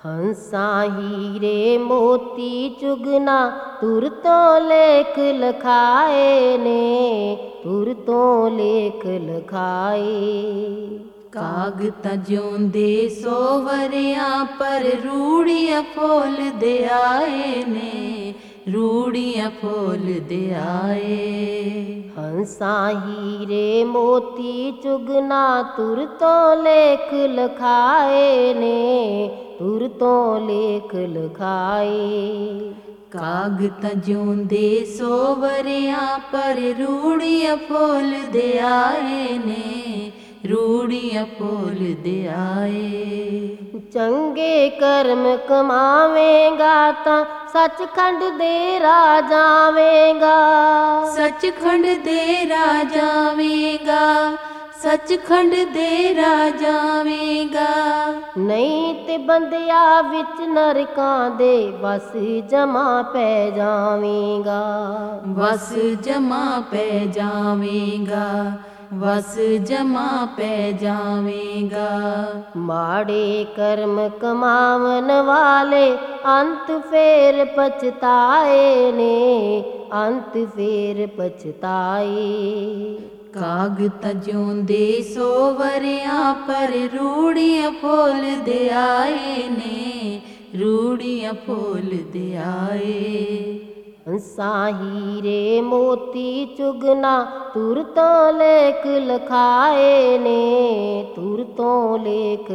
ਹੰਸਾਂ ਹੀਰੇ ਮੋਤੀ ਚੁਗਨਾ ਤੁਰ ਤੋਂ ਲੇਖ ਲਖਾਏ ਨੇ, ਤੁਰ ਤੋਂ ਲੇਖ ਲਖਾਏ। ਕਾਗਤਾਂ ਜਿਉਂਦੇ ਸੋ ਵਰਿਆਂ ਪਰ ਰੂੜੀਆਂ ਫੋਲਦੇ ਆਏ ਨੇ, ਰੂੜੀਆਂ ਫੋਲਦੇ ਆਏ। ਹੰਸਾਂ ਹੀਰੇ ਮੋਤੀ ਚੁਗਨਾ ਤੁਰ ਤੋਂ ਲੇਖ ਲਖਾਏ ਨੇ, ਤੁਰ ਤੋਂ ਲੇਖ ਲਖਾਏ। ਕਾਗਤਾਂ ਜਿਉਂਦੇ ਸੋ ਵਰਿਆਂ ਪਰ ਰੂੜੀਆਂ ਫੋਲਦੇ ਆਏ ਨੇ, ਰੂੜੀਆਂ ਫੋਲਦੇ ਆਏ। ਚੰਗੇ ਕਰਮ ਕਮਾਵੇਂਗਾ ਤਾਂ ਸੱਚਖੰਡ ਦੇ ਰਾਹ ਜਾਵੇਂਗਾ, ਸੱਚਖੰਡ ਦੇ ਰਾਹ ਜਾਵੇਂਗਾ, ਸੱਚਖੰਡ ਦੇ ਰਾਹ ਜਾਵੇਂਗਾ। ਨਹੀਂ ਤੇ ਬੰਦਿਆਂ ਵਿੱਚ ਨਰਕਾਂ ਦੇ ਵਸ ਜਮਾ ਪੈ ਜਾਵੇਂਗਾ, ਵਸ ਜਮਾ ਪੈ ਜਾਵੇਂਗਾ, ਵਸ ਜਮਾ ਪੈ ਜਾਵੇਂਗਾ। ਮਾੜੇ ਕਰਮ ਕਮਾਵਨ ਵਾਲੇ ਅੰਤ ਫੇਰ ਪਛਤਾਏ ਨੇ, ਅੰਤ ਫੇਰ ਪਛਤਾਏ। ਕਾਗਤਾਂ ਜਿਉਂਦੇ ਸੋ ਵਰਿਆਂ ਪਰ ਰੂੜੀਆਂ ਫੋਲਦੇ ਆਏ ਨੇ, ਰੂੜੀਆਂ ਫੋਲਦੇ ਆਏ। ਹੰਸਾਂ ਹੀਰੇ ਮੋਤੀ ਚੁਗਨਾ ਤੁਰ ਤੋਂ ਲੇਖ ਲਖਾਏ ਨੇ, ਤੁਰ ਤੋਂ ਲੇਖ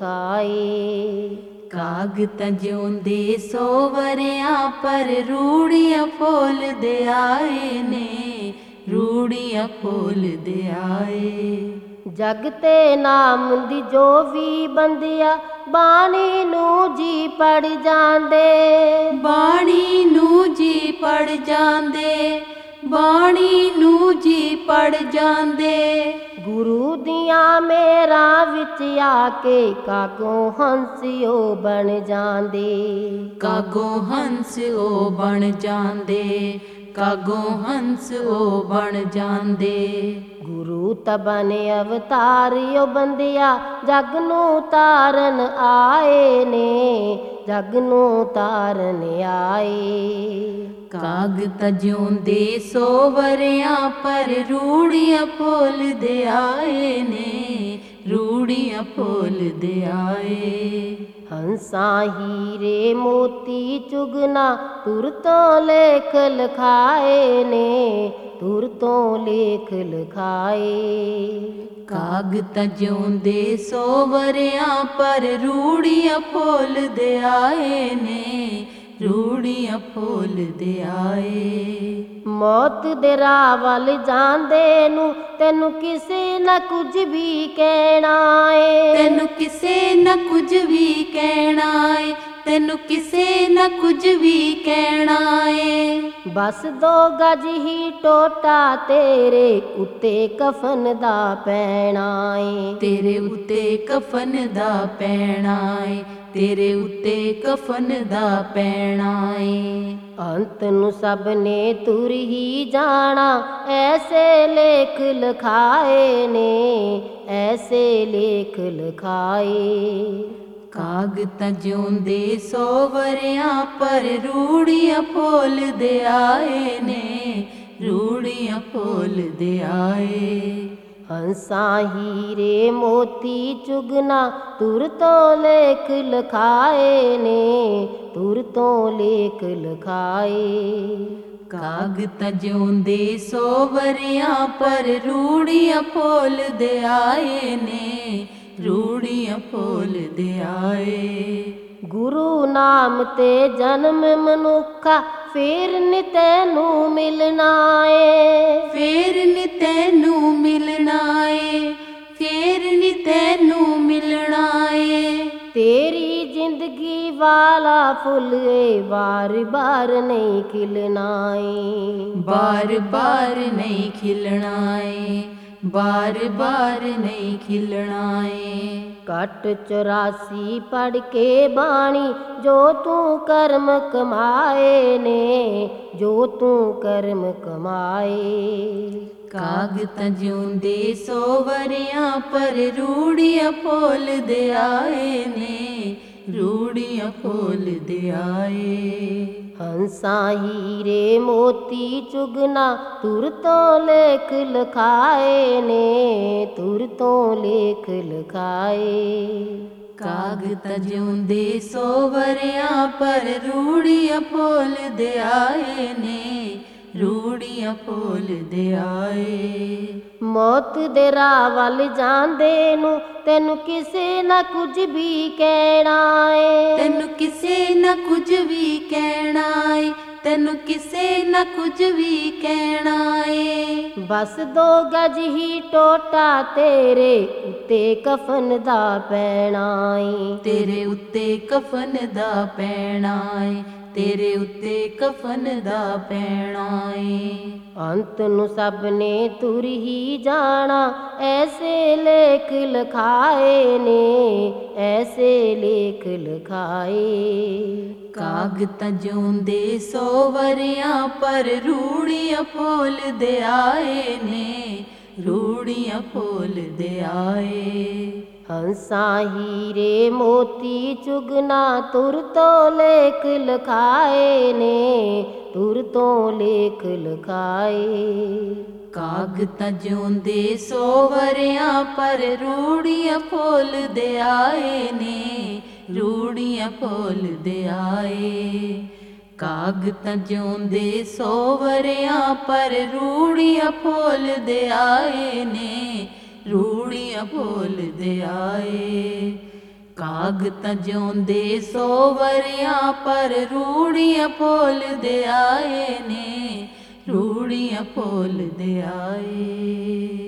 ਲਖਾਏ। ਕਾਗਤਾਂ ਜਿਉਂਦੇ ਸੋ ਵਰਿਆਂ ਪਰ ਰੂੜੀਆਂ ਫੋਲਦੇ ਆਏ ਨੇ, ਰੂੜੀਆਂ ਫੋਲਦੇ ਆਏ। ਜਗ ਤੇ ਨਾਮ ਦੀ ਜੋ ਵੀ ਬੰਦਿਆ ਬਾਣੀ ਨੂੰ ਜੀ ਪੜ ਜਾਂਦੇ, ਬਾਣੀ ਨੂੰ ਜੀ ਪੜ ਜਾਂਦੇ, ਬਾਣੀ ਨੂੰ ਜੀ ਪੜ ਜਾਂਦੇ। ਗੁਰੂ ਦੀਆਂ ਮੇਰਾਂ ਵਿੱਚ ਆ ਕੇ ਕਾਗੋਂ ਹੰਸਿਓ ਬਣ ਜਾਂਦੇ, ਕਾਗੋਂ ਹੰਸ ਉਹ ਬਣ ਜਾਂਦੇ, ਕਾਗੋਂ ਹੰਸ ਉਹ ਬਣ ਜਾਂਦੇ। ਗੁਰੂ ਤਬਨ ਅਵਤਾਰਿਓ ਬੰਦਿਆ ਜਗ ਨੂੰ ਤਾਰਨ ਆਏ ਨੇ, ਜਗ ਨੂੰ ਤਾਰਨ ਆਏ। ਕਾਗਤਾਂ ਜਿਉਂਦੇ ਸੋ ਵਰਿਆਂ ਪਰ ਰੂੜੀਆਂ ਫੋਲਦੇ ਆਏ ਨੇ, ਰੂੜੀਆਂ ਫੋਲਦੇ ਆਏ। ਹੰਸਾਂ ਹੀਰੇ ਮੋਤੀ ਚੁਗਨਾ ਤੁਰ ਤੋਂ ਲੇਖ ਲਖਾਏ ਨੇ, ਤੁਰ ਤੋਂ ਲੇਖ ਲਖਾਏ। ਕਾਗਤਾਂ ਜਿਉਂਦੇ ਸੋ ਵਰਿਆਂ ਪਰ ਰੂੜੀਆਂ ਫੋਲਦੇ ਆਏ ਨੇ, ਰੂੜੀਆਂ ਫੋਲਦੇ ਆਏ। ਮੌਤ ਦੇ ਰਾਹ ਵੱਲ ਜਾਂਦੇ ਨੂੰ ਤੈਨੂੰ ਕਿਸੇ ਨਾ ਕੁਝ ਵੀ ਕਹਿਣਾ ਏ, ਤੈਨੂੰ ਕਿਸੇ ਨਾ ਕੁਝ ਵੀ ਕਹਿਣਾ ਏ, ਤੈਨੂੰ ਕਿਸੇ ਨਾ ਕੁਝ ਵੀ ਕਹਿਣਾ ਏ। ਬਸ 2 ਗਜ ਹੀ ਟੋਟਾ ਤੇਰੇ ਉੱਤੇ ਕਫਨ ਦਾ ਪੈਣਾ ਏ, ਤੇਰੇ ਉੱਤੇ ਕਫਨ ਦਾ ਪੈਣਾ ਏ, ਤੇਰੇ ਉੱਤੇ ਕਫਨ ਦਾ ਪੈਣਾ ਏ। ਅੰਤ ਨੂੰ ਸਭ ਨੇ ਤੁਰ ਹੀ ਜਾਣਾ ਐਸੇ ਲੇਖ ਲਖਾਏ ਨੇ, ਐਸੇ ਲੇਖ ਲਖਾਏ। ਕਾਗਤਾਂ ਜਿਉਂਦੇ ਸੋ ਵਰਿਆਂ ਪਰ ਰੂੜੀਆਂ ਫੋਲਦੇ ਆਏ ਨੇ, ਰੂੜੀਆਂ ਫੋਲਦੇ ਆਏ। ਹੰਸਾਂ ਹੀਰੇ ਮੋਤੀ ਚੁਗਨਾ ਤੁਰ ਤੋਂ ਲੇਖ ਲਖਾਏ ਨੇ, ਤੁਰ ਤੋਂ ਲੇਖ ਲਖਾਏ। ਕਾਗਤਾਂ ਜਿਉਂਦੇ ਸੋ ਵਰਿਆਂ ਪਰ ਰੂੜੀਆਂ ਫੋਲਦੇ ਆਏ ਨੇ, ਰੂੜੀਆਂ ਫੋਲਦੇ ਆਏ। ਗੁਰੂ ਨਾਮ ਤੇ ਜਨਮ ਮਨੁੱਖਾ ਫੇਰ ਨੀ ਤੈਨੂੰ ਮਿਲਣਾ ਏ, ਫੇਰ ਨੀ ਤੈਨੂੰ ਮਿਲਣਾ ਏ, ਫੇਰ ਨੀ ਤੈਨੂੰ ਮਿਲਣਾ ਏ। ਤੇਰੀ ਜ਼ਿੰਦਗੀ ਵਾਲਾ ਫੁੱਲ ਏ ਬਾਰ ਬਾਰ ਨਹੀਂ ਖਿਲਣਾ ਏ, ਬਾਰ ਬਾਰ ਨਹੀਂ ਖਿਲਣਾ ਏ, ਬਾਰ ਬਾਰ ਨਹੀਂ ਖਿਲਣਾ ਏ। ਘਟ 84 ਪੜ ਕੇ ਬਾਣੀ ਜੋ ਤੂੰ ਕਰਮ ਕਮਾਏ ਨੇ, ਜੋ ਤੂੰ ਕਰਮ ਕਮਾਏ। ਕਾਗਤਾਂ ਜਿਉਂਦੇ ਸੋ ਵਰਿਆਂ ਪਰ ਰੂੜੀਆਂ ਫੋਲਦੇ ਆਏ ਨੇ, ਰੂੜੀਆਂ ਫੋਲਦੇ ਆਏ। ਹੰਸਾਂ ਹੀਰੇ ਮੋਤੀ ਚੁਗਨਾ ਤੁਰ ਤੋਂ ਲੇਖ ਲਿਖਾਏ ਨੇ, ਤੁਰ ਤੋਂ ਲੇਖ ਲਿਖਾਏ। ਕਾਗਜ਼ ਜਿਉਂਦੇ 100 ਵਰਿਆਂ ਪਰ ਰੂੜੀਆਂ ਫੋਲਦੇ ਆਏ ਨੇ, ਰੂੜੀਆਂ ਫੋਲਦੇ ਆਏ। ਮੌਤ ਦੇ ਰਾਹ ਵੱਲ ਜਾਂਦੇ ਨੂੰ ਤੈਨੂੰ ਕਿਸੇ ਨਾ ਕੁਝ ਵੀ ਕਹਿਣਾ ਏ, ਤੈਨੂੰ ਕਿਸੇ ਨਾ ਕੁਝ ਵੀ ਕਹਿਣਾ ਏ, ਤੈਨੂੰ ਕਿਸੇ ਨਾ ਕੁਝ ਵੀ ਕਹਿਣਾ ਏ। ਬਸ 2 ਗਜ ਹੀ ਟੋਟਾ ਤੇਰੇ ਉੱਤੇ ਕਫਨ ਦਾ ਪੈਣਾ ਏ, ਤੇਰੇ ਉੱਤੇ ਕਫਨ ਦਾ ਪੈਣਾ ਏ, ਤੇਰੇ ਉੱਤੇ ਕਫਨ ਦਾ ਪੈਣਾ ਏ। ਅੰਤ ਨੂੰ ਸਭ ਨੇ ਤੁਰ ਹੀ ਜਾਣਾ, ਐਸੇ ਲੇਖ ਲਿਖਾਏ ਨੇ, ਐਸੇ ਲੇਖ ਲਿਖਾਏ। ਕਾਗਜ਼ ਜਿਉਂਦੇ 100 ਵਰਿਆਂ ਪਰ ਰੂੜੀਆਂ ਫੋਲਦੇ ਆਏ ਨੇ, ਰੂੜੀਆਂ ਫੋਲਦੇ ਆਏ। ਹੰਸਾਂ ਹੀਰੇ ਮੋਤੀ ਚੁਗਨਾ ਤੁਰ ਤੋਂ ਲੇਖ ਲਿਖਾਏ ਨੇ, ਤੁਰ ਤੋਂ ਲੇਖ ਲਿਖਾਏ। ਕਾਗਜ਼ ਜਿਉਂਦੇ 100 ਵਰਿਆਂ ਪਰ ਰੂੜੀਆਂ ਫੋਲਦੇ ਆਏ ਨੇ, ਰੂੜੀਆਂ ਫੋਲਦੇ ਆਏ। ਕਾਗਜ਼ ਜਿਉਂਦੇ 100 ਵਰਿਆਂ ਪਰ ਰੂੜੀਆਂ ਫੋਲਦੇ ਆਏ ਨੇ, ਰੂੜੀਆਂ ਫੋਲਦੇ ਆਏ। ਕਾਗਜ਼ ਜਿਉਂਦੇ 100 ਵਰਿਆਂ ਪਰ ਰੂੜੀਆਂ ਫੋਲਦੇ ਆਏ ਨੇ, ਰੂੜੀਆਂ ਫੋਲਦੇ ਆਏ।